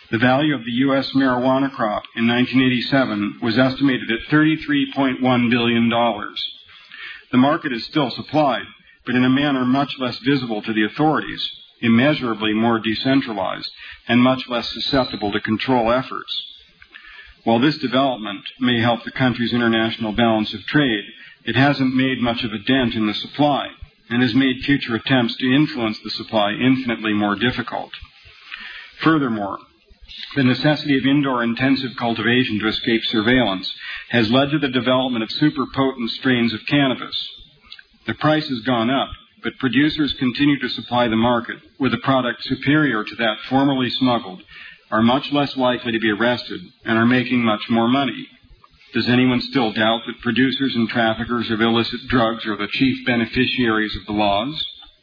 The value of the U.S. marijuana crop in 1987 was estimated at $33.1 billion. The market is still supplied, but in a manner much less visible to the authorities, immeasurably more decentralized, and much less susceptible to control efforts. While this development may help the country's international balance of trade, it hasn't made much of a dent in the supply, and has made future attempts to influence the supply infinitely more difficult. Furthermore, the necessity of indoor intensive cultivation to escape surveillance has led to the development of super-potent strains of cannabis. The price has gone up, but producers continue to supply the market with a product superior to that formerly smuggled, are much less likely to be arrested, and are making much more money. Does anyone still doubt that producers and traffickers of illicit drugs are the chief beneficiaries of the laws?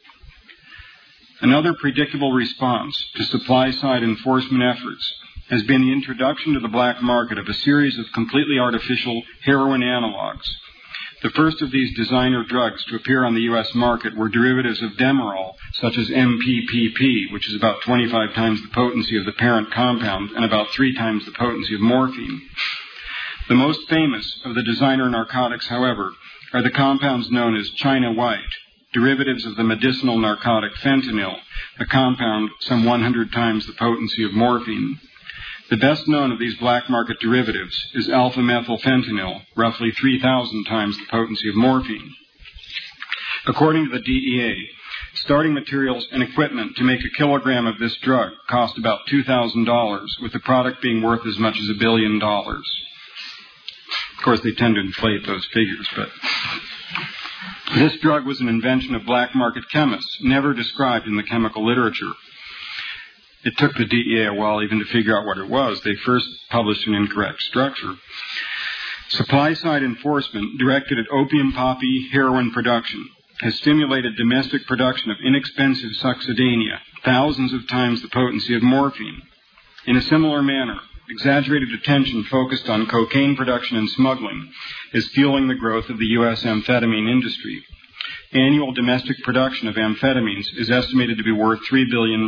Another predictable response to supply-side enforcement efforts has been the introduction to the black market of a series of completely artificial heroin analogs. The first of these designer drugs to appear on the U.S. market were derivatives of Demerol, such as MPPP, which is about 25 times the potency of the parent compound and about 3 times the potency of morphine. The most famous of the designer narcotics, however, are the compounds known as China White, derivatives of the medicinal narcotic fentanyl, a compound some 100 times the potency of morphine. The best known of these black market derivatives is alpha-methylfentanyl, roughly 3,000 times the potency of morphine. According to the DEA, starting materials and equipment to make a kilogram of this drug cost about $2,000, with the product being worth as much as $1 billion. Of course, they tend to inflate those figures, but this drug was an invention of black market chemists, never described in the chemical literature. It took the DEA a while even to figure out what it was. They first published an incorrect structure. Supply-side enforcement directed at opium poppy heroin production has stimulated domestic production of inexpensive succedanea, thousands of times the potency of morphine. In a similar manner, exaggerated attention focused on cocaine production and smuggling is fueling the growth of the U.S. amphetamine industry. Annual domestic production of amphetamines is estimated to be worth $3 billion.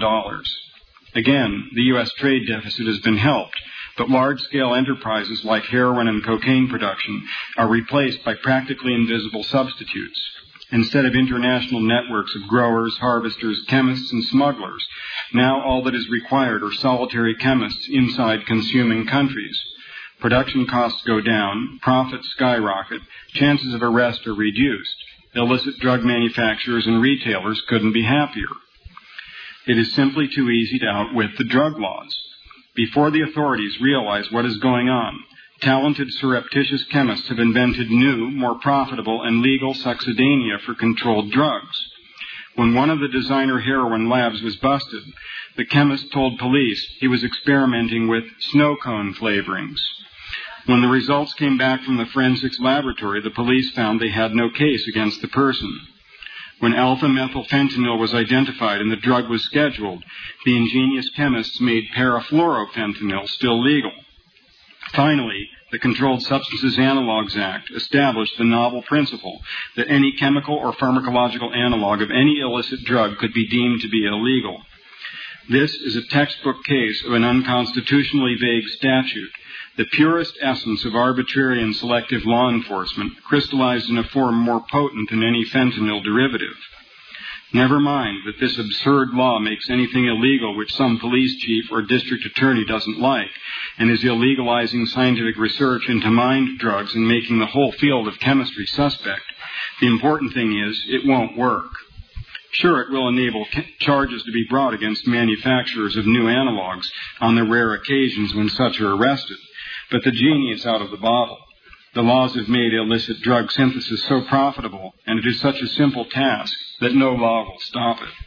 Again, the U.S. trade deficit has been helped, but large-scale enterprises like heroin and cocaine production are replaced by practically invisible substitutes. Instead of international networks of growers, harvesters, chemists, and smugglers, now all that is required are solitary chemists inside consuming countries. Production costs go down, profits skyrocket, chances of arrest are reduced. Illicit drug manufacturers and retailers couldn't be happier. It is simply too easy to outwit the drug laws. Before the authorities realize what is going on, talented surreptitious chemists have invented new, more profitable, and legal succedanea for controlled drugs. When one of the designer heroin labs was busted, the chemist told police he was experimenting with snow cone flavorings. When the results came back from the forensics laboratory, the police found they had no case against the person. When alpha-methylfentanyl was identified and the drug was scheduled, the ingenious chemists made parafluorofentanyl still legal. Finally, the Controlled Substances Analogs Act established the novel principle that any chemical or pharmacological analog of any illicit drug could be deemed to be illegal. This is a textbook case of an unconstitutionally vague statute, the purest essence of arbitrary and selective law enforcement, crystallized in a form more potent than any fentanyl derivative. Never mind that this absurd law makes anything illegal which some police chief or district attorney doesn't like, and is illegalizing scientific research into mind drugs and making the whole field of chemistry suspect. The important thing is, it won't work. Sure, it will enable charges to be brought against manufacturers of new analogs on the rare occasions when such are arrested, but the genie is out of the bottle. The laws have made illicit drug synthesis so profitable, and it is such a simple task, that no law will stop it.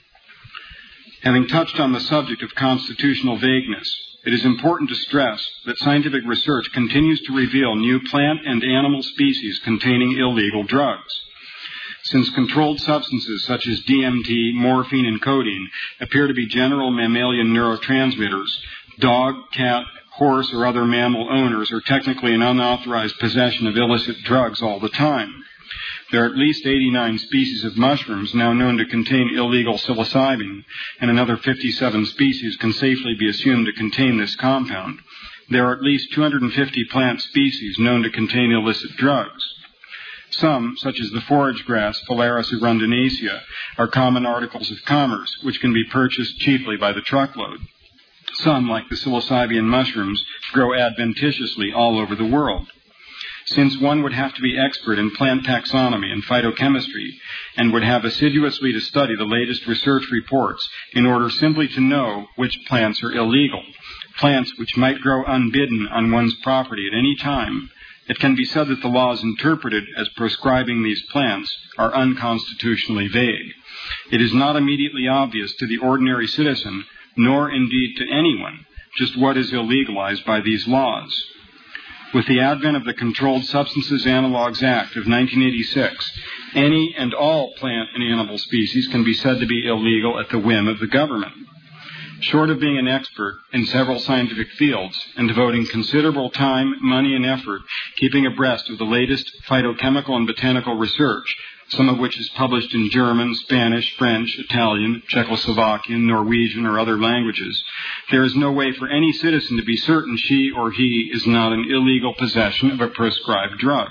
Having touched on the subject of constitutional vagueness, it is important to stress that scientific research continues to reveal new plant and animal species containing illegal drugs. Since controlled substances such as DMT, morphine, and codeine appear to be general mammalian neurotransmitters, dog, cat, horse, or other mammal owners are technically in unauthorized possession of illicit drugs all the time. There are at least 89 species of mushrooms now known to contain illegal psilocybin, and another 57 species can safely be assumed to contain this compound. There are at least 250 plant species known to contain illicit drugs. Some, such as the forage grass Phalaris arundinacea, are common articles of commerce which can be purchased cheaply by the truckload. Some, like the psilocybin mushrooms, grow adventitiously all over the world. Since one would have to be expert in plant taxonomy and phytochemistry, and would have assiduously to study the latest research reports in order simply to know which plants are illegal, plants which might grow unbidden on one's property at any time, it can be said that the laws interpreted as proscribing these plants are unconstitutionally vague. It is not immediately obvious to the ordinary citizen, nor indeed to anyone, just what is illegalized by these laws. With the advent of the Controlled Substances Analogues Act of 1986, any and all plant and animal species can be said to be illegal at the whim of the government. Short of being an expert in several scientific fields and devoting considerable time, money, and effort keeping abreast of the latest phytochemical and botanical research, some of which is published in German, Spanish, French, Italian, Czechoslovakian, Norwegian, or other languages, there is no way for any citizen to be certain she or he is not in illegal possession of a prescribed drug.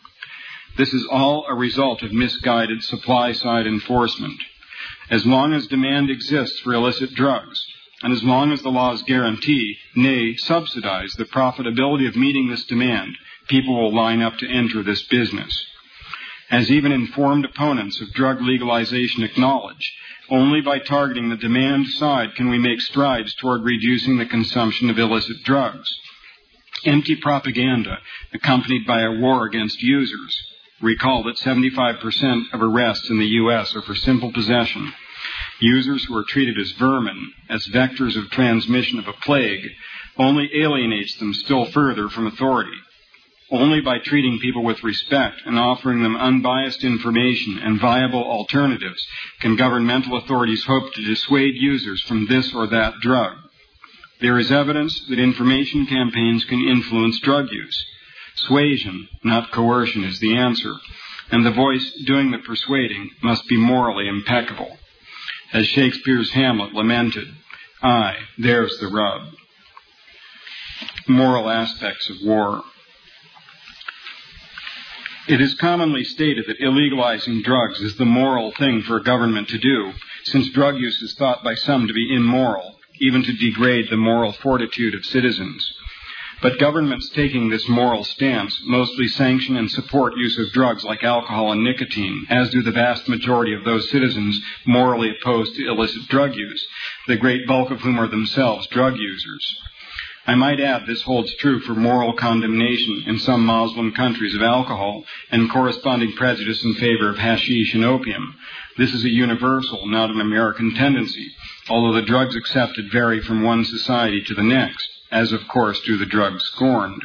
This is all a result of misguided supply-side enforcement. As long as demand exists for illicit drugs, and as long as the laws guarantee, nay, subsidize the profitability of meeting this demand, people will line up to enter this business. As even informed opponents of drug legalization acknowledge, only by targeting the demand side can we make strides toward reducing the consumption of illicit drugs. Empty propaganda, accompanied by a war against users. Recall that 75% of arrests in the U.S. are for simple possession. Users who are treated as vermin, as vectors of transmission of a plague, only alienates them still further from authority. Only by treating people with respect and offering them unbiased information and viable alternatives can governmental authorities hope to dissuade users from this or that drug. There is evidence that information campaigns can influence drug use. Suasion, not coercion, is the answer, and the voice doing the persuading must be morally impeccable. As Shakespeare's Hamlet lamented, "Aye, there's the rub." Moral aspects of war. It is commonly stated that illegalizing drugs is the moral thing for a government to do, since drug use is thought by some to be immoral, even to degrade the moral fortitude of citizens. But governments taking this moral stance mostly sanction and support use of drugs like alcohol and nicotine, as do the vast majority of those citizens morally opposed to illicit drug use, the great bulk of whom are themselves drug users. I might add this holds true for moral condemnation in some Muslim countries of alcohol and corresponding prejudice in favor of hashish and opium. This is a universal, not an American tendency, although the drugs accepted vary from one society to the next, as of course do the drugs scorned.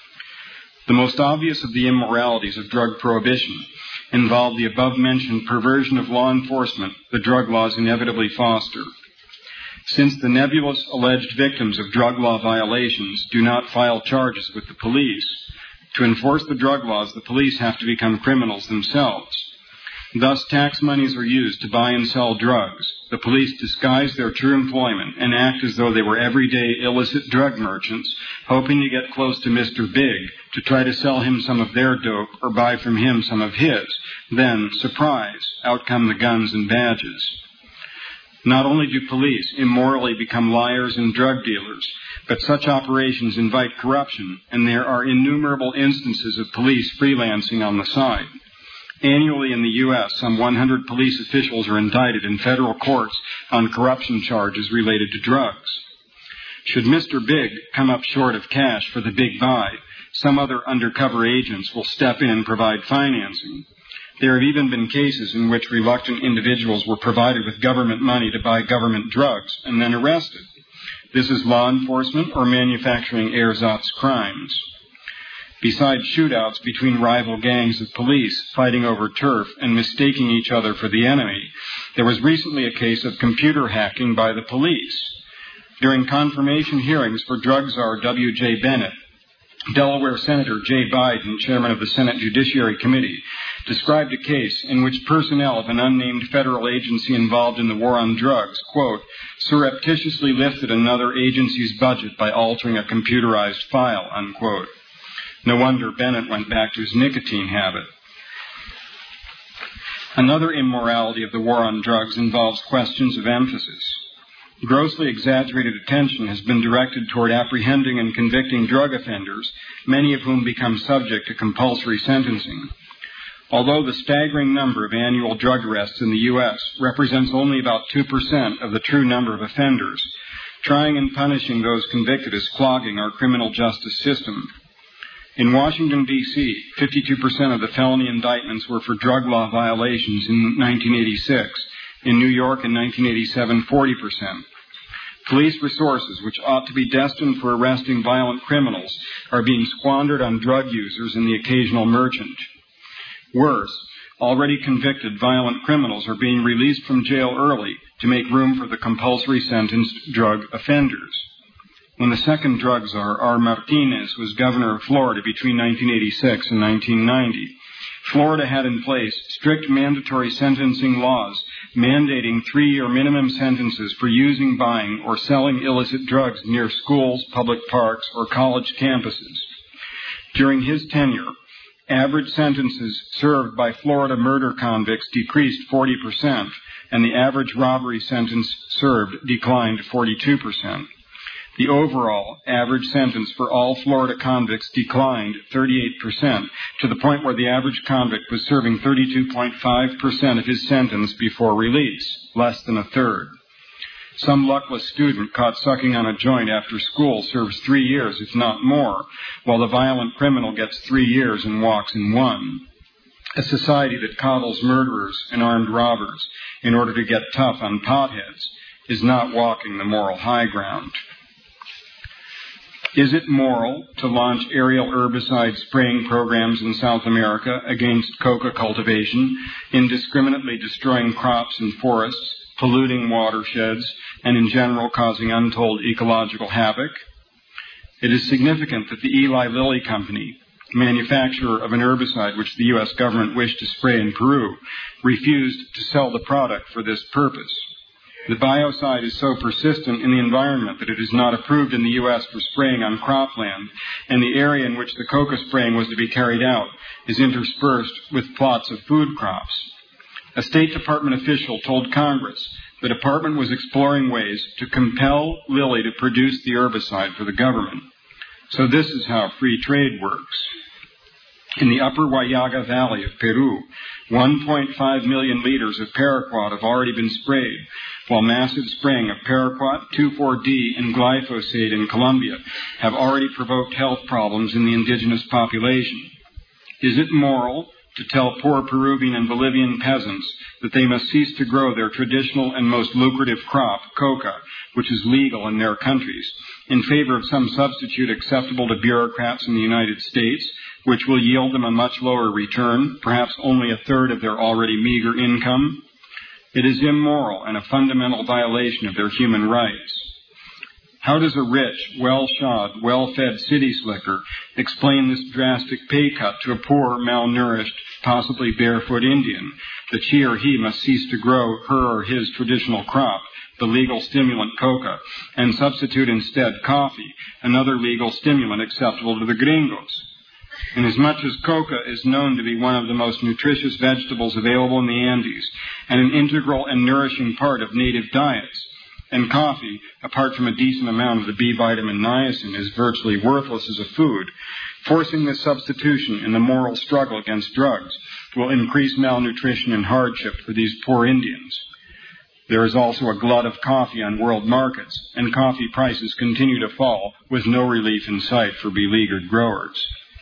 The most obvious of the immoralities of drug prohibition involve the above-mentioned perversion of law enforcement the drug laws inevitably foster. Since the nebulous alleged victims of drug law violations do not file charges with the police, to enforce the drug laws, the police have to become criminals themselves. Thus, tax monies are used to buy and sell drugs. The police disguise their true employment and act as though they were everyday illicit drug merchants, hoping to get close to Mr. Big to try to sell him some of their dope or buy from him some of his. Then, surprise, out come the guns and badges. Not only do police immorally become liars and drug dealers, but such operations invite corruption, and there are innumerable instances of police freelancing on the side. Annually in the U.S., some 100 police officials are indicted in federal courts on corruption charges related to drugs. Should Mr. Big come up short of cash for the big buy, some other undercover agents will step in and provide financing. There have even been cases in which reluctant individuals were provided with government money to buy government drugs and then arrested. This is law enforcement or manufacturing ersatz crimes. Besides shootouts between rival gangs of police fighting over turf and mistaking each other for the enemy, there was recently a case of computer hacking by the police. During confirmation hearings for drug czar W.J. Bennett, Delaware Senator Jay Biden, chairman of the Senate Judiciary Committee, described a case in which personnel of an unnamed federal agency involved in the war on drugs, quote, surreptitiously lifted another agency's budget by altering a computerized file, unquote. No wonder Bennett went back to his nicotine habit. Another immorality of the war on drugs involves questions of emphasis. Grossly exaggerated attention has been directed toward apprehending and convicting drug offenders, many of whom become subject to compulsory sentencing. Although the staggering number of annual drug arrests in the U.S. represents only about 2% of the true number of offenders, trying and punishing those convicted is clogging our criminal justice system. In Washington, D.C., 52% of the felony indictments were for drug law violations in 1986. In New York in 1987, 40%. Police resources, which ought to be destined for arresting violent criminals, are being squandered on drug users and the occasional merchant. Worse, already convicted violent criminals are being released from jail early to make room for the compulsory sentenced drug offenders. When the second drug czar, R. Martinez, was governor of Florida between 1986 and 1990, Florida had in place strict mandatory sentencing laws mandating 3-year minimum sentences for using, buying, or selling illicit drugs near schools, public parks, or college campuses. During his tenure, average sentences served by Florida murder convicts decreased 40%, and the average robbery sentence served declined 42%. The overall average sentence for all Florida convicts declined 38%, to the point where the average convict was serving 32.5% of his sentence before release, less than a third. Some luckless student caught sucking on a joint after school serves 3 years, if not more, while the violent criminal gets 3 years and walks in 1. A society that coddles murderers and armed robbers in order to get tough on potheads is not walking the moral high ground. Is it moral to launch aerial herbicide spraying programs in South America against coca cultivation, indiscriminately destroying crops and forests, polluting watersheds, and in general causing untold ecological havoc? It is significant that the Eli Lilly Company, manufacturer of an herbicide which the U.S. government wished to spray in Peru, refused to sell the product for this purpose. The biocide is so persistent in the environment that it is not approved in the U.S. for spraying on cropland, and the area in which the coca spraying was to be carried out is interspersed with plots of food crops. A State Department official told Congress the department was exploring ways to compel Lilly to produce the herbicide for the government. So this is how free trade works. In the upper Huallaga Valley of Peru, 1.5 million liters of paraquat have already been sprayed, while massive spraying of paraquat, 2,4-D, and glyphosate in Colombia have already provoked health problems in the indigenous population. Is it moral to tell poor Peruvian and Bolivian peasants that they must cease to grow their traditional and most lucrative crop, coca, which is legal in their countries, in favor of some substitute acceptable to bureaucrats in the United States, which will yield them a much lower return, perhaps only a third of their already meager income? It is immoral and a fundamental violation of their human rights. How does a rich, well-shod, well-fed city slicker explain this drastic pay cut to a poor, malnourished, possibly barefoot Indian, that she or he must cease to grow her or his traditional crop, the legal stimulant coca, and substitute instead coffee, another legal stimulant acceptable to the gringos? Inasmuch as coca is known to be one of the most nutritious vegetables available in the Andes and an integral and nourishing part of native diets, and coffee, apart from a decent amount of the B vitamin niacin, is virtually worthless as a food, forcing this substitution in the moral struggle against drugs will increase malnutrition and hardship for these poor Indians. There is also a glut of coffee on world markets, and coffee prices continue to fall with no relief in sight for beleaguered growers.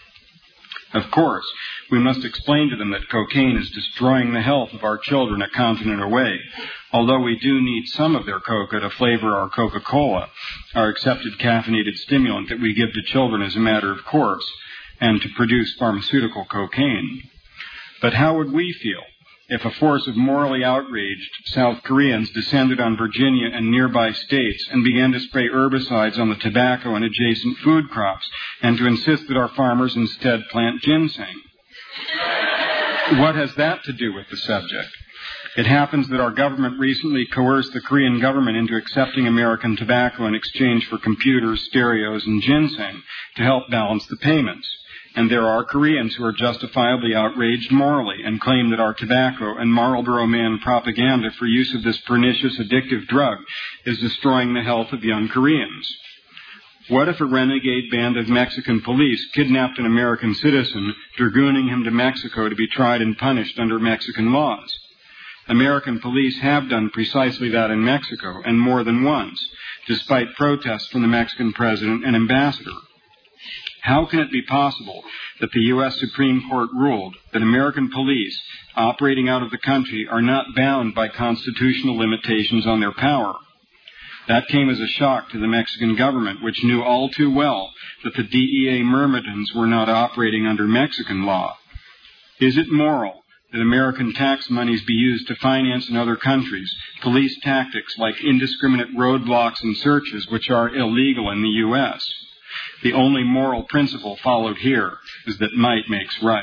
Of course, we must explain to them that cocaine is destroying the health of our children a continent away, although we do need some of their coca to flavor our Coca-Cola, our accepted caffeinated stimulant that we give to children as a matter of course, and to produce pharmaceutical cocaine. But how would we feel if a force of morally outraged South Koreans descended on Virginia and nearby states and began to spray herbicides on the tobacco and adjacent food crops, and to insist that our farmers instead plant ginseng? What has that to do with the subject? It happens that our government recently coerced the Korean government into accepting American tobacco in exchange for computers, stereos, and ginseng to help balance the payments. And there are Koreans who are justifiably outraged morally and claim that our tobacco and Marlboro Man propaganda for use of this pernicious addictive drug is destroying the health of young Koreans. What if a renegade band of Mexican police kidnapped an American citizen, dragooning him to Mexico to be tried and punished under Mexican laws? American police have done precisely that in Mexico, and more than once, despite protests from the Mexican president and ambassador. How can it be possible that the U.S. Supreme Court ruled that American police operating out of the country are not bound by constitutional limitations on their power? That came as a shock to the Mexican government, which knew all too well that the DEA myrmidons were not operating under Mexican law. Is it moral that American tax monies be used to finance in other countries police tactics like indiscriminate roadblocks and searches, which are illegal in the U.S.? The only moral principle followed here is that might makes right.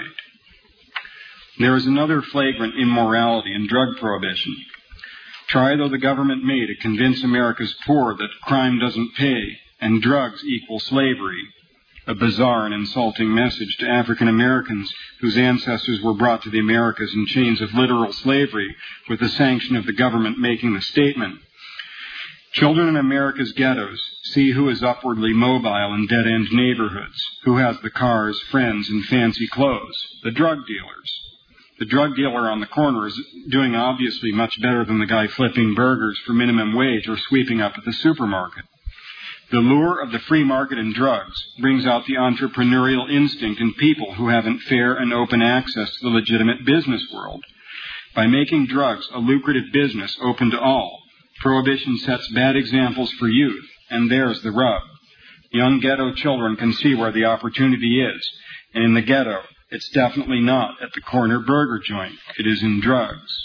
There is another flagrant immorality in drug prohibition. Try though the government may to convince America's poor that crime doesn't pay and drugs equal slavery, a bizarre and insulting message to African Americans whose ancestors were brought to the Americas in chains of literal slavery with the sanction of the government making the statement. Children in America's ghettos see who is upwardly mobile in dead-end neighborhoods, who has the cars, friends, and fancy clothes, the drug dealers. The drug dealer on the corner is doing obviously much better than the guy flipping burgers for minimum wage or sweeping up at the supermarket. The lure of the free market in drugs brings out the entrepreneurial instinct in people who haven't fair and open access to the legitimate business world. By making drugs a lucrative business open to all, prohibition sets bad examples for youth, and there's the rub. Young ghetto children can see where the opportunity is, and in the ghetto, it's definitely not at the corner burger joint. It is in drugs.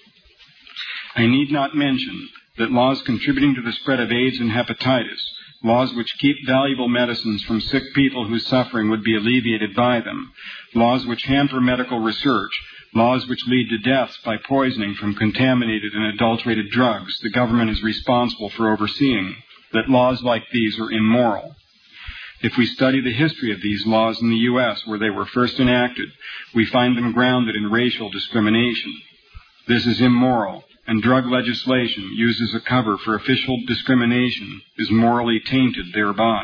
I need not mention that laws contributing to the spread of AIDS and hepatitis, laws which keep valuable medicines from sick people whose suffering would be alleviated by them, laws which hamper medical research, laws which lead to deaths by poisoning from contaminated and adulterated drugs the government is responsible for overseeing, that laws like these are immoral. If we study the history of these laws in the U.S. where they were first enacted, we find them grounded in racial discrimination. This is immoral, and drug legislation used as a cover for official discrimination is morally tainted thereby.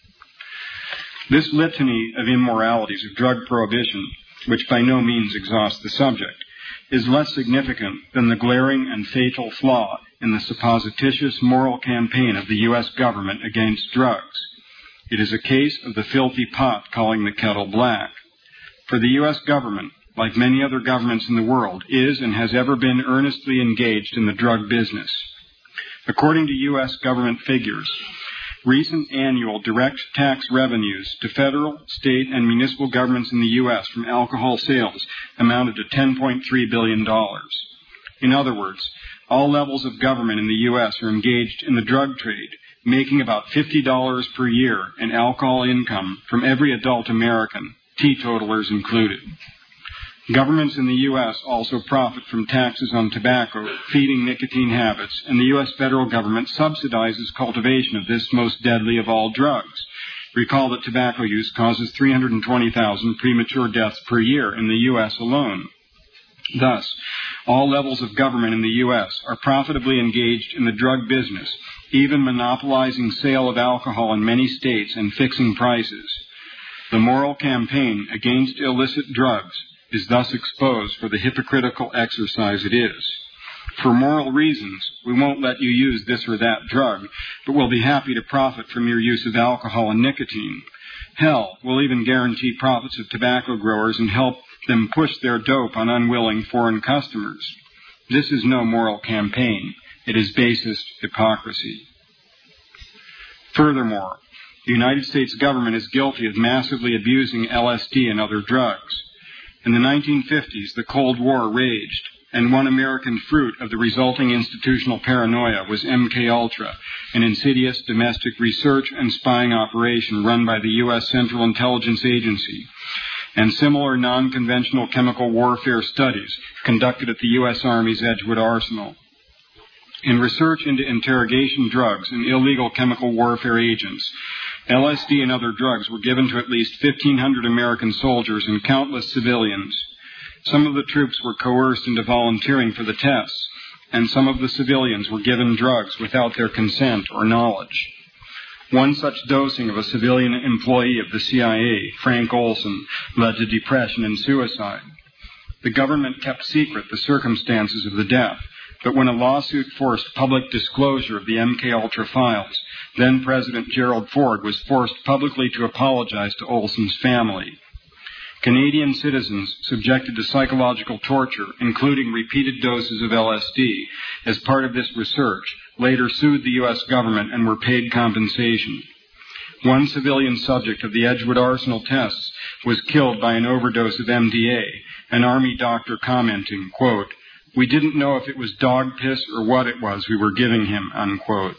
This litany of immoralities of drug prohibition, which by no means exhausts the subject, is less significant than the glaring and fatal flaw in the supposititious moral campaign of the U.S. government against drugs. It is a case of the filthy pot calling the kettle black. For the U.S. government, like many other governments in the world, is and has ever been earnestly engaged in the drug business. According to U.S. government figures, recent annual direct tax revenues to federal, state, and municipal governments in the U.S. from alcohol sales amounted to $10.3 billion. In other words, all levels of government in the U.S. are engaged in the drug trade, making about $50 per year in alcohol income from every adult American, teetotalers included. Governments in the U.S. also profit from taxes on tobacco, feeding nicotine habits, and the U.S. federal government subsidizes cultivation of this most deadly of all drugs. Recall that tobacco use causes 320,000 premature deaths per year in the U.S. alone. Thus, all levels of government in the U.S. are profitably engaged in the drug business, even monopolizing sale of alcohol in many states and fixing prices. The moral campaign against illicit drugs is thus exposed for the hypocritical exercise it is. For moral reasons, we won't let you use this or that drug, but we'll be happy to profit from your use of alcohol and nicotine. Hell, we'll even guarantee profits of tobacco growers and help them push their dope on unwilling foreign customers. This is no moral campaign. It is basest hypocrisy. Furthermore, the United States government is guilty of massively abusing LSD and other drugs. In the 1950s, the Cold War raged, and one American fruit of the resulting institutional paranoia was MKUltra, an insidious domestic research and spying operation run by the U.S. Central Intelligence Agency. and similar non-conventional chemical warfare studies conducted at the U.S. Army's Edgewood Arsenal. In research into interrogation drugs and illegal chemical warfare agents, LSD and other drugs were given to at least 1,500 American soldiers and countless civilians. Some of the troops were coerced into volunteering for the tests, and some of the civilians were given drugs without their consent or knowledge. One such dosing of a civilian employee of the CIA, Frank Olson, led to depression and suicide. The government kept secret the circumstances of the death, but when a lawsuit forced public disclosure of the MKUltra files, then President Gerald Ford was forced publicly to apologize to Olson's family. Canadian citizens subjected to psychological torture, including repeated doses of LSD, as part of this research, later sued the U.S. government and were paid compensation. One civilian subject of the Edgewood Arsenal tests was killed by an overdose of MDA, an Army doctor commenting, quote, "We didn't know if it was dog piss or what it was we were giving him," unquote.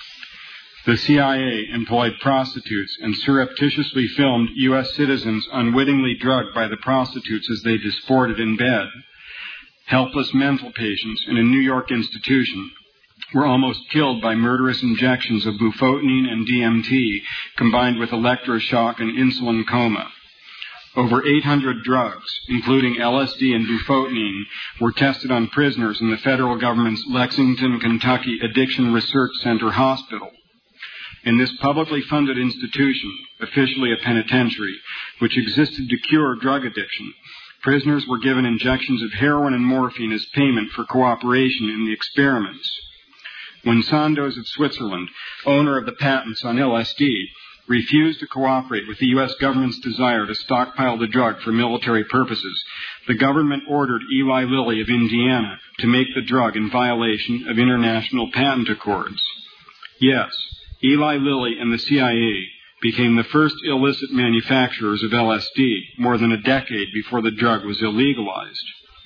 The CIA employed prostitutes and surreptitiously filmed U.S. citizens unwittingly drugged by the prostitutes as they disported in bed. Helpless mental patients in a New York institution were almost killed by murderous injections of bufotenine and DMT combined with electroshock and insulin coma. Over 800 drugs, including LSD and bufotenine, were tested on prisoners in the federal government's Lexington, Kentucky Addiction Research Center hospital. In this publicly funded institution, officially a penitentiary, which existed to cure drug addiction, prisoners were given injections of heroin and morphine as payment for cooperation in the experiments. When Sandoz of Switzerland, owner of the patents on LSD, refused to cooperate with the U.S. government's desire to stockpile the drug for military purposes, the government ordered Eli Lilly of Indiana to make the drug in violation of international patent accords. Yes, Eli Lilly and the CIA became the first illicit manufacturers of LSD more than a decade before the drug was illegalized.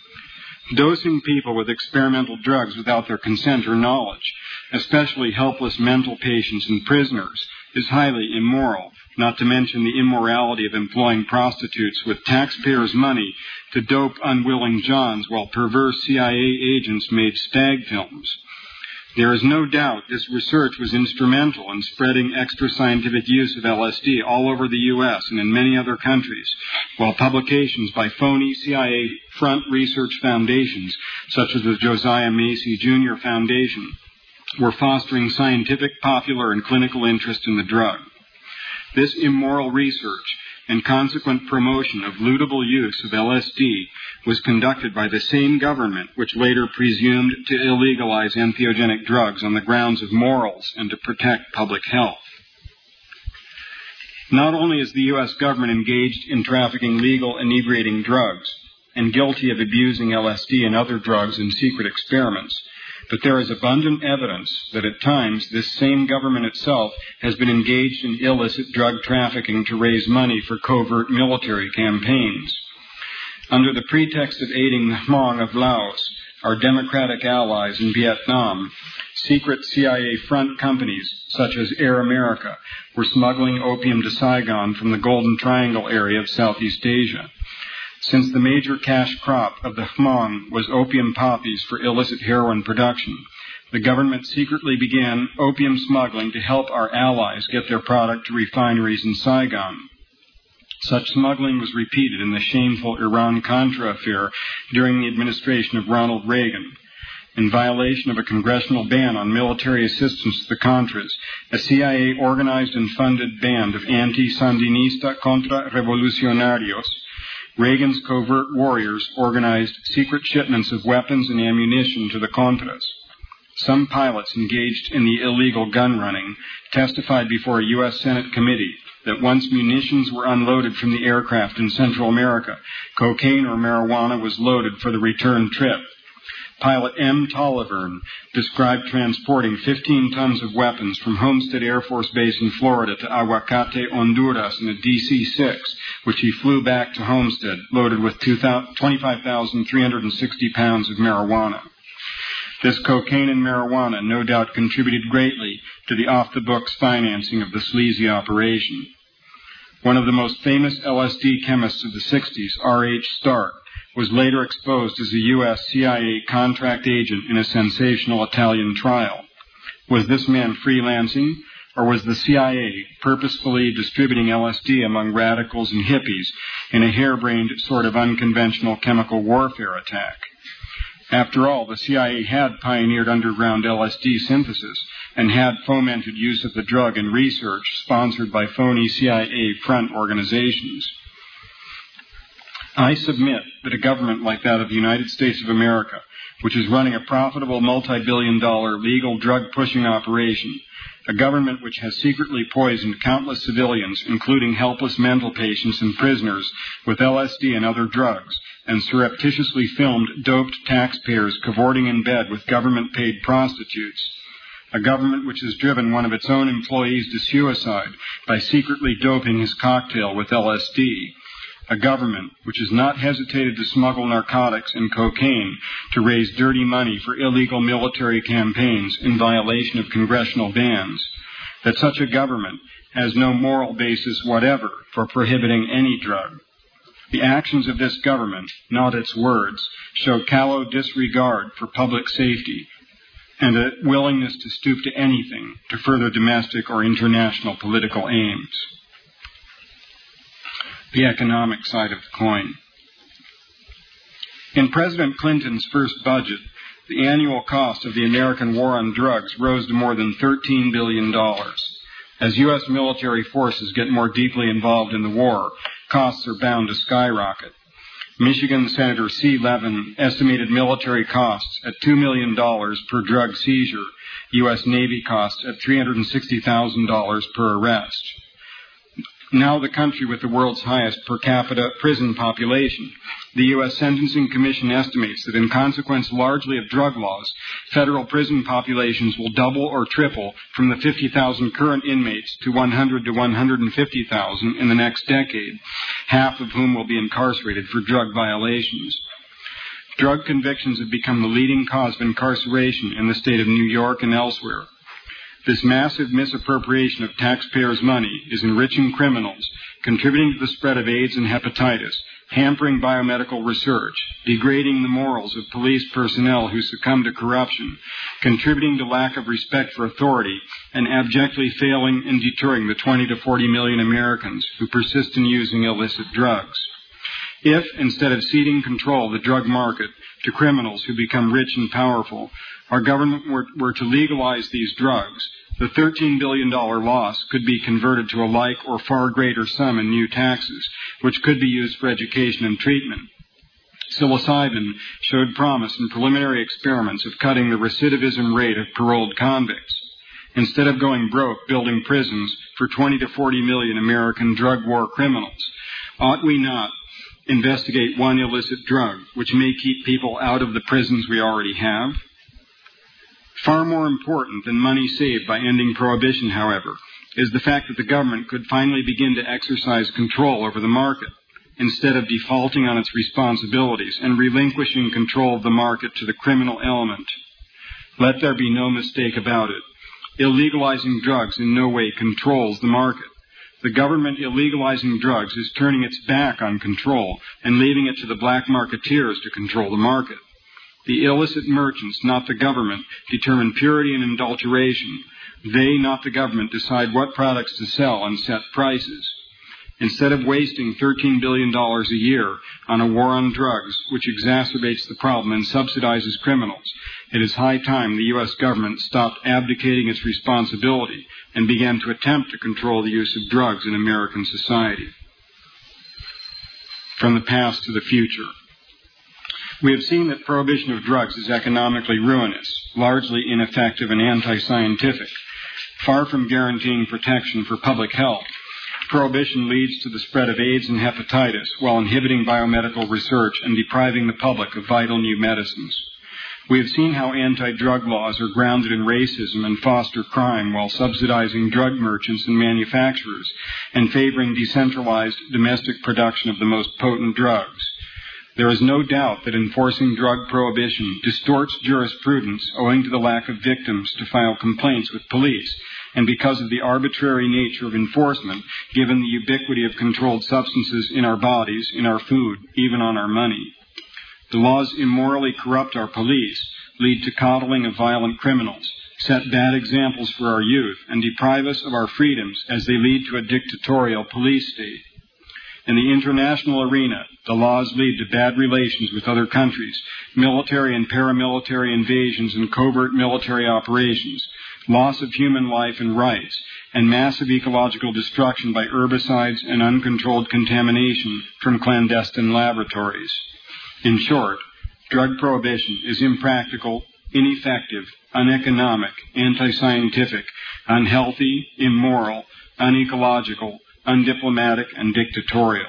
Dosing people with experimental drugs without their consent or knowledge, especially helpless mental patients and prisoners, is highly immoral, not to mention the immorality of employing prostitutes with taxpayers' money to dope unwilling Johns while perverse CIA agents made stag films. There is no doubt this research was instrumental in spreading extra-scientific use of LSD all over the U.S. and in many other countries, while publications by phony CIA front research foundations, such as the Josiah Macy Jr. Foundation, were fostering scientific, popular, and clinical interest in the drug. This immoral research and consequent promotion of lootable use of LSD was conducted by the same government which later presumed to illegalize entheogenic drugs on the grounds of morals and to protect public health. Not only is the U.S. government engaged in trafficking legal inebriating drugs and guilty of abusing LSD and other drugs in secret experiments, but there is abundant evidence that at times this same government itself has been engaged in illicit drug trafficking to raise money for covert military campaigns. Under the pretext of aiding the Hmong of Laos, our democratic allies in Vietnam, secret CIA front companies, such as Air America, were smuggling opium to Saigon from the Golden Triangle area of Southeast Asia. Since the major cash crop of the Hmong was opium poppies for illicit heroin production, the government secretly began opium smuggling to help our allies get their product to refineries in Saigon. Such smuggling was repeated in the shameful Iran-Contra affair during the administration of Ronald Reagan. In violation of a congressional ban on military assistance to the Contras, a CIA organized and funded band of anti-Sandinista contra-revolucionarios, Reagan's covert warriors organized secret shipments of weapons and ammunition to the Contras. Some pilots engaged in the illegal gun running testified before a U.S. Senate committee that once munitions were unloaded from the aircraft in Central America, cocaine or marijuana was loaded for the return trip. Pilot M. Tollivern described transporting 15 tons of weapons from Homestead Air Force Base in Florida to Aguacate, Honduras in a DC-6, which he flew back to Homestead, loaded with 25,360 pounds of marijuana. This cocaine and marijuana no doubt contributed greatly to the off-the-books financing of the sleazy operation. one of the most famous LSD chemists of the 60s, R.H. Stark, was later exposed as a U.S. CIA contract agent in a sensational Italian trial. Was this man freelancing, or was the CIA purposefully distributing LSD among radicals and hippies in a harebrained sort of unconventional chemical warfare attack? After all, the CIA had pioneered underground LSD synthesis and had fomented use of the drug in research sponsored by phony CIA front organizations. I submit that a government like that of the United States of America, which is running a profitable multi-billion-dollar legal drug-pushing operation, a government which has secretly poisoned countless civilians, including helpless mental patients and prisoners, with LSD and other drugs, and surreptitiously filmed doped taxpayers cavorting in bed with government-paid prostitutes, a government which has driven one of its own employees to suicide by secretly doping his cocktail with LSD, a government which has not hesitated to smuggle narcotics and cocaine to raise dirty money for illegal military campaigns in violation of congressional bans, that such a government has no moral basis whatever for prohibiting any drug. The actions of this government, not its words, show callow disregard for public safety and a willingness to stoop to anything to further domestic or international political aims. The economic side of the coin. In President Clinton's first budget, the annual cost of the American war on drugs rose to more than $13 billion. As U.S. military forces get more deeply involved in the war, costs are bound to skyrocket. Michigan Senator C. Levin estimated military costs at $2 million per drug seizure, U.S. Navy costs at $360,000 per arrest. Now the country with the world's highest per capita prison population, the U.S. Sentencing Commission estimates that in consequence largely of drug laws, federal prison populations will double or triple from the 50,000 current inmates to 100 to 150,000 in the next decade, half of whom will be incarcerated for drug violations. Drug convictions have become the leading cause of incarceration in the state of New York and elsewhere. This massive misappropriation of taxpayers' money is enriching criminals, contributing to the spread of AIDS and hepatitis, hampering biomedical research, degrading the morals of police personnel who succumb to corruption, contributing to lack of respect for authority, and abjectly failing in deterring the 20 to 40 million Americans who persist in using illicit drugs. If, instead of ceding control of the drug market to criminals who become rich and powerful, our government were to legalize these drugs, the $13 billion loss could be converted to a like or far greater sum in new taxes, which could be used for education and treatment. Psilocybin showed promise in preliminary experiments of cutting the recidivism rate of paroled convicts. Instead of going broke building prisons for 20 to 40 million American drug war criminals, ought we not investigate one illicit drug which may keep people out of the prisons we already have? Far more important than money saved by ending prohibition, however, is the fact that the government could finally begin to exercise control over the market, instead of defaulting on its responsibilities and relinquishing control of the market to the criminal element. Let there be no mistake about it. Illegalizing drugs in no way controls the market. The government illegalizing drugs is turning its back on control and leaving it to the black marketeers to control the market. The illicit merchants, not the government, determine purity and adulteration. They, not the government, decide what products to sell and set prices. Instead of wasting $13 billion a year on a war on drugs, which exacerbates the problem and subsidizes criminals, it is high time the U.S. government stopped abdicating its responsibility and began to attempt to control the use of drugs in American society. From the past to the future. We have seen that prohibition of drugs is economically ruinous, largely ineffective and anti-scientific. Far from guaranteeing protection for public health, prohibition leads to the spread of AIDS and hepatitis while inhibiting biomedical research and depriving the public of vital new medicines. We have seen how anti-drug laws are grounded in racism and foster crime while subsidizing drug merchants and manufacturers and favoring decentralized domestic production of the most potent drugs. There is no doubt that enforcing drug prohibition distorts jurisprudence owing to the lack of victims to file complaints with police and because of the arbitrary nature of enforcement, given the ubiquity of controlled substances in our bodies, in our food, even on our money. The laws immorally corrupt our police, lead to coddling of violent criminals, set bad examples for our youth, and deprive us of our freedoms as they lead to a dictatorial police state. In the international arena, the laws lead to bad relations with other countries, military and paramilitary invasions and covert military operations, loss of human life and rights, and massive ecological destruction by herbicides and uncontrolled contamination from clandestine laboratories. In short, drug prohibition is impractical, ineffective, uneconomic, anti-scientific, unhealthy, immoral, unecological, undiplomatic, and dictatorial.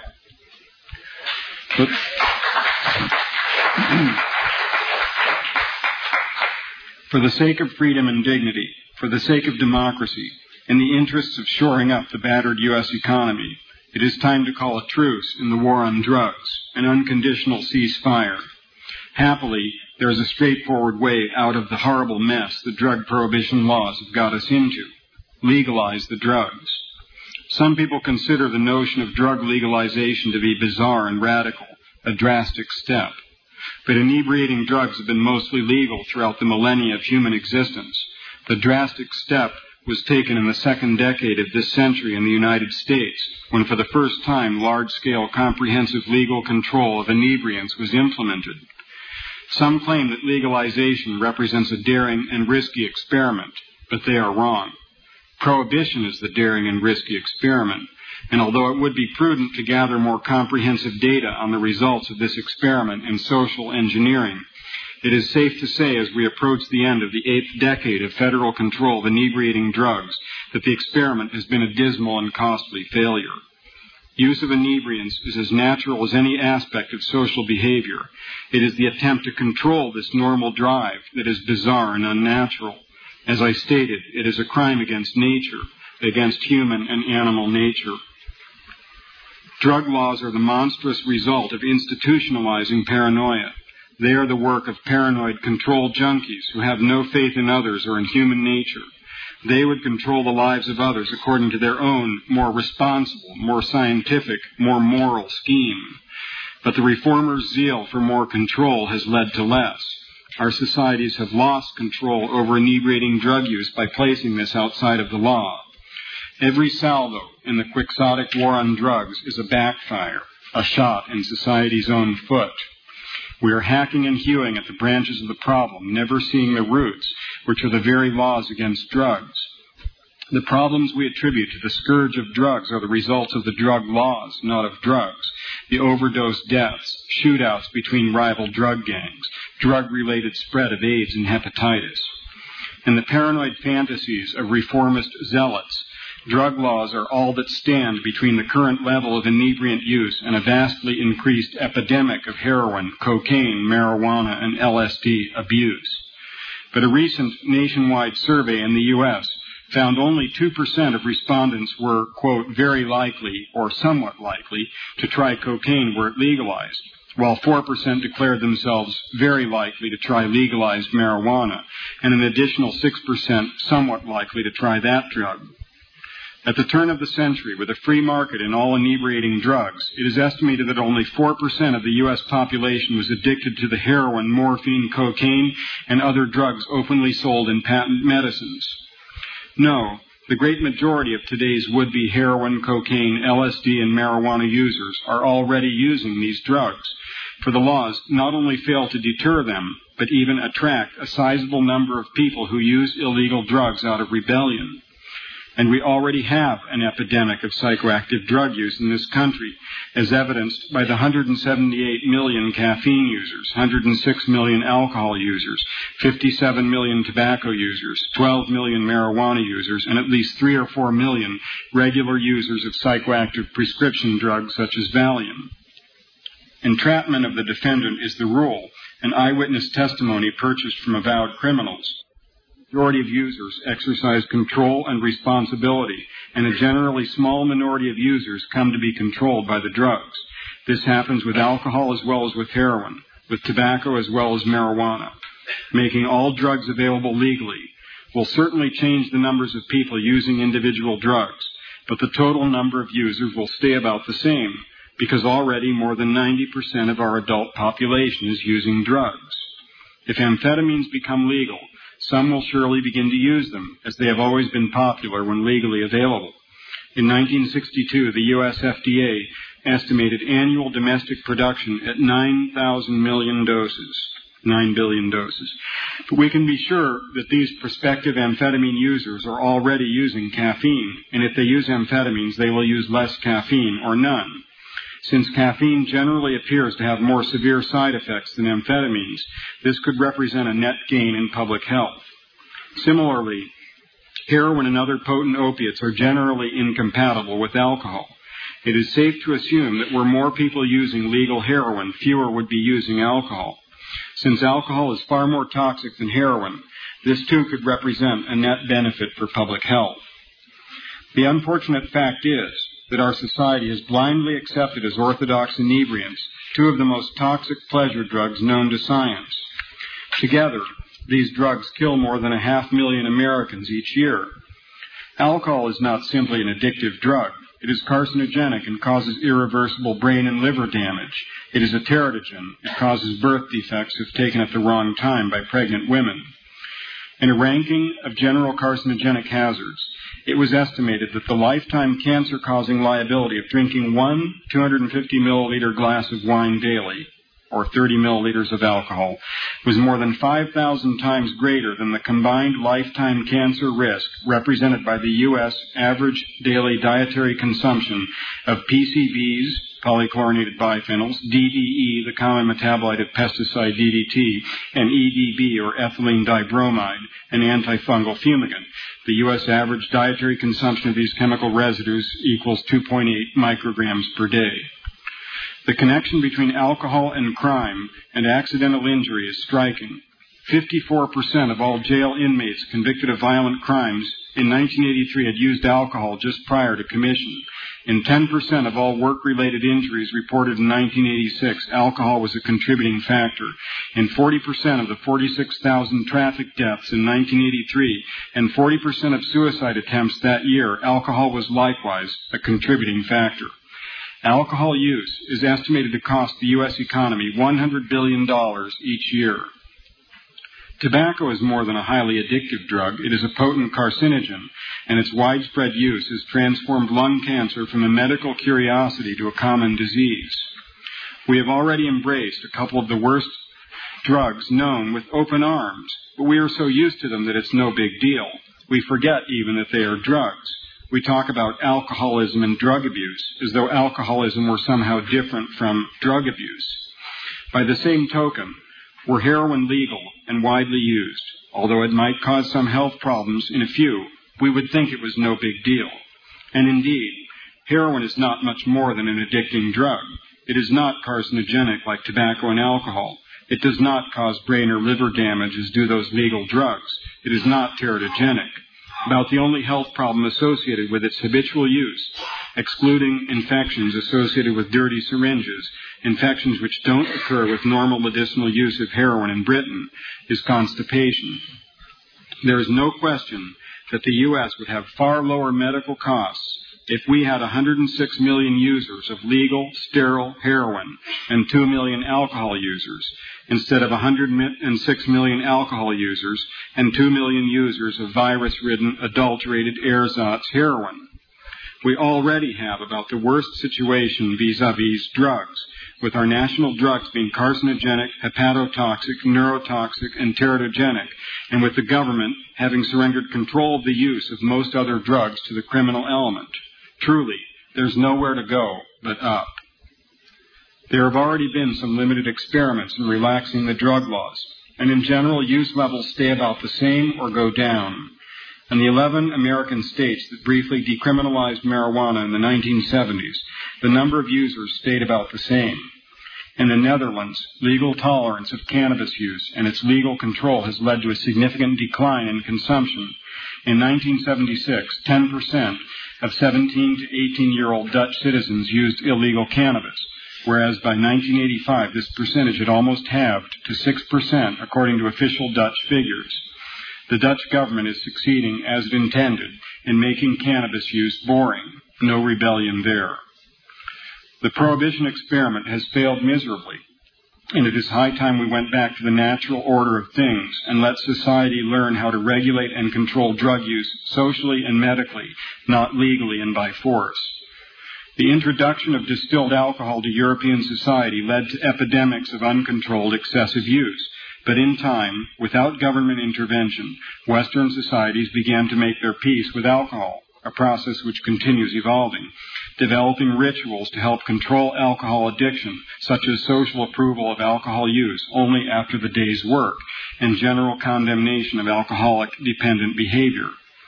For the sake of freedom and dignity, for the sake of democracy, in the interests of shoring up the battered U.S. economy, it is time to call a truce in the war on drugs, an unconditional ceasefire. Happily, there is a straightforward way out of the horrible mess the drug prohibition laws have got us into. Legalize the drugs. Some people consider the notion of drug legalization to be bizarre and radical, a drastic step. But inebriating drugs have been mostly legal throughout the millennia of human existence. The drastic step was taken in the second decade of this century in the United States, when for the first time large-scale comprehensive legal control of inebriants was implemented. Some claim that legalization represents a daring and risky experiment, but they are wrong. Prohibition is the daring and risky experiment, and although it would be prudent to gather more comprehensive data on the results of this experiment in social engineering, it is safe to say as we approach the end of the 8th decade of federal control of inebriating drugs that the experiment has been a dismal and costly failure. Use of inebriants is as natural as any aspect of social behavior. It is the attempt to control this normal drive that is bizarre and unnatural. As I stated, it is a crime against nature, against human and animal nature. Drug laws are the monstrous result of institutionalizing paranoia. They are the work of paranoid control junkies who have no faith in others or in human nature. They would control the lives of others according to their own more responsible, more scientific, more moral scheme. But the reformers' zeal for more control has led to less. Our societies have lost control over inebriating drug use by placing this outside of the law. Every salvo in the quixotic war on drugs is a backfire, a shot in society's own foot. We are hacking and hewing at the branches of the problem, never seeing the roots, which are the very laws against drugs. The problems we attribute to the scourge of drugs are the results of the drug laws, not of drugs. The overdose deaths, shootouts between rival drug gangs, drug-related spread of AIDS and hepatitis. And the paranoid fantasies of reformist zealots, drug laws are all that stand between the current level of inebriant use and a vastly increased epidemic of heroin, cocaine, marijuana, and LSD abuse. But a recent nationwide survey in the U.S. found only 2% of respondents were, quote, very likely or somewhat likely to try cocaine were it legalized, while 4% declared themselves very likely to try legalized marijuana, and an additional 6% somewhat likely to try that drug. At the turn of the century, with a free market in all inebriating drugs, it is estimated that only 4% of the U.S. population was addicted to the heroin, morphine, cocaine, and other drugs openly sold in patent medicines. No, the great majority of today's would-be heroin, cocaine, LSD, and marijuana users are already using these drugs, for the laws not only fail to deter them, but even attract a sizable number of people who use illegal drugs out of rebellion. And we already have an epidemic of psychoactive drug use in this country, as evidenced by the 178 million caffeine users, 106 million alcohol users, 57 million tobacco users, 12 million marijuana users, and at least 3 or 4 million regular users of psychoactive prescription drugs such as Valium. Entrapment of the defendant is the rule, and eyewitness testimony purchased from avowed criminals. The majority of users exercise control and responsibility, and a generally small minority of users come to be controlled by the drugs. This happens with alcohol as well as with heroin, with tobacco as well as marijuana. Making all drugs available legally, will certainly change the numbers of people using individual drugs, but the total number of users will stay about the same, because already more than 90% of our adult population is using drugs. If amphetamines become legal, some will surely begin to use them, as they have always been popular when legally available. In 1962, the U.S. FDA estimated annual domestic production at 9,000 million doses. 9 billion doses. But we can be sure that these prospective amphetamine users are already using caffeine, and if they use amphetamines, they will use less caffeine or none. Since caffeine generally appears to have more severe side effects than amphetamines, this could represent a net gain in public health. Similarly, heroin and other potent opiates are generally incompatible with alcohol. It is safe to assume that were more people using legal heroin, fewer would be using alcohol. Since alcohol is far more toxic than heroin, this too could represent a net benefit for public health. The unfortunate fact is that our society has blindly accepted as orthodox inebriants two of the most toxic pleasure drugs known to science. Together, these drugs kill more than 500,000 Americans each year. Alcohol is not simply an addictive drug. It is carcinogenic and causes irreversible brain and liver damage. It is a teratogen. It causes birth defects if taken at the wrong time by pregnant women. In a ranking of general carcinogenic hazards, it was estimated that the lifetime cancer-causing liability of drinking one 250-milliliter glass of wine daily, or 30 milliliters of alcohol, was more than 5,000 times greater than the combined lifetime cancer risk represented by the U.S. average daily dietary consumption of PCBs, polychlorinated biphenyls, DDE, the common metabolite of pesticide DDT, and EDB, or ethylene dibromide, an antifungal fumigant. The U.S. average dietary consumption of these chemical residues equals 2.8 micrograms per day. The connection between alcohol and crime and accidental injury is striking. 54% of all jail inmates convicted of violent crimes in 1983 had used alcohol just prior to commission. In 10% of all work-related injuries reported in 1986, alcohol was a contributing factor. In 40% of the 46,000 traffic deaths in 1983 and 40% of suicide attempts that year, alcohol was likewise a contributing factor. Alcohol use is estimated to cost the U.S. economy $100 billion each year. Tobacco is more than a highly addictive drug. It is a potent carcinogen, and its widespread use has transformed lung cancer from a medical curiosity to a common disease. We have already embraced a couple of the worst drugs known with open arms, but we are so used to them that it's no big deal. We forget even that they are drugs. We talk about alcoholism and drug abuse as though alcoholism were somehow different from drug abuse. By the same token, were heroin legal and widely used, although it might cause some health problems in a few, we would think it was no big deal. And indeed, heroin is not much more than an addicting drug. It is not carcinogenic like tobacco and alcohol. It does not cause brain or liver damage as do those legal drugs. It is not teratogenic. About the only health problem associated with its habitual use, excluding infections associated with dirty syringes, infections which don't occur with normal medicinal use of heroin in Britain, is constipation. There is no question that the U.S. would have far lower medical costs if we had 106 million users of legal, sterile heroin and 2 million alcohol users, instead of 106 million alcohol users and 2 million users of virus-ridden, adulterated ersatz heroin. We already have about the worst situation vis-a-vis drugs, with our national drugs being carcinogenic, hepatotoxic, neurotoxic, and teratogenic, and with the government having surrendered control of the use of most other drugs to the criminal element. Truly, there's nowhere to go but up. There have already been some limited experiments in relaxing the drug laws, and in general, use levels stay about the same or go down. In the 11 American states that briefly decriminalized marijuana in the 1970s, the number of users stayed about the same. In the Netherlands, legal tolerance of cannabis use and its legal control has led to a significant decline in consumption. In 1976, 10% of 17 to 18-year-old Dutch citizens used illegal cannabis, whereas by 1985 this percentage had almost halved to 6%, according to official Dutch figures. The Dutch government is succeeding as it intended in making cannabis use boring. No rebellion there. The prohibition experiment has failed miserably, and it is high time we went back to the natural order of things and let society learn how to regulate and control drug use socially and medically, not legally and by force. The introduction of distilled alcohol to European society led to epidemics of uncontrolled excessive use. But in time, without government intervention, Western societies began to make their peace with alcohol, a process which continues evolving, developing rituals to help control alcohol addiction, such as social approval of alcohol use only after the day's work, and general condemnation of alcoholic-dependent behavior.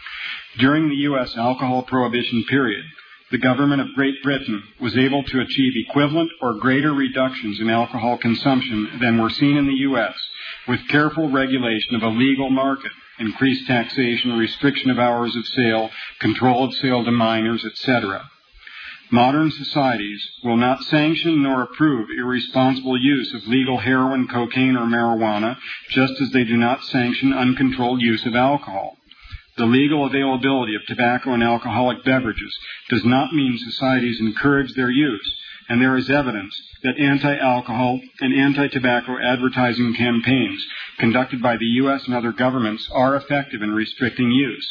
During the U.S. alcohol prohibition period, the government of Great Britain was able to achieve equivalent or greater reductions in alcohol consumption than were seen in the U.S., with careful regulation of a legal market, increased taxation, restriction of hours of sale, control of sale to minors, etc. Modern societies will not sanction nor approve irresponsible use of legal heroin, cocaine, or marijuana, just as they do not sanction uncontrolled use of alcohol. The legal availability of tobacco and alcoholic beverages does not mean societies encourage their use, and there is evidence that anti-alcohol and anti-tobacco advertising campaigns conducted by the U.S. and other governments are effective in restricting use.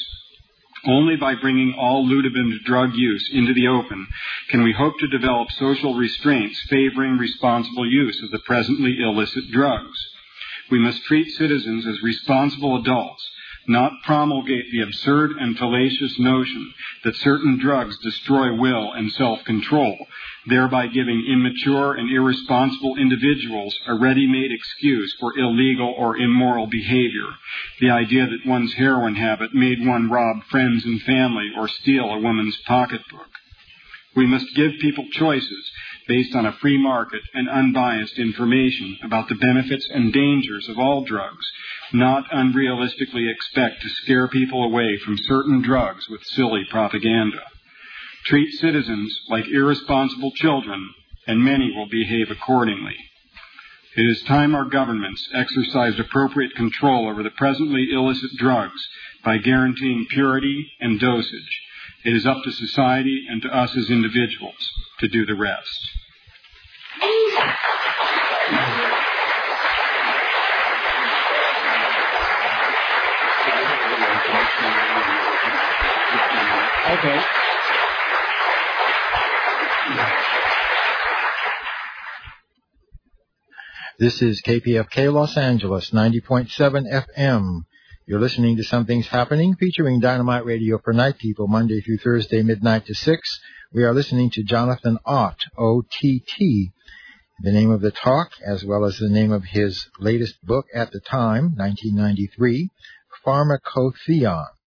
Only by bringing all ludiband drug use into the open can we hope to develop social restraints favoring responsible use of the presently illicit drugs. We must treat citizens as responsible adults, not promulgate the absurd and fallacious notion that certain drugs destroy will and self-control, thereby giving immature and irresponsible individuals a ready-made excuse for illegal or immoral behavior. The idea that one's heroin habit made one rob friends and family or steal a woman's pocketbook. We must give people choices based on a free market and unbiased information about the benefits and dangers of all drugs, not unrealistically expect to scare people away from certain drugs with silly propaganda. Treat citizens like irresponsible children, and many will behave accordingly. It is time our governments exercised appropriate control over the presently illicit drugs by guaranteeing purity and dosage. It is up to society and to us as individuals to do the rest. Okay. This is KPFK Los Angeles, 90.7 FM. You're listening to Something's Happening, featuring Dynamite Radio for Night People, Monday through Thursday, midnight to 6. We are listening to Jonathan Ott, O-T-T, the name of the talk, as well as the name of his latest book at the time, 1993, Pharmacotheon.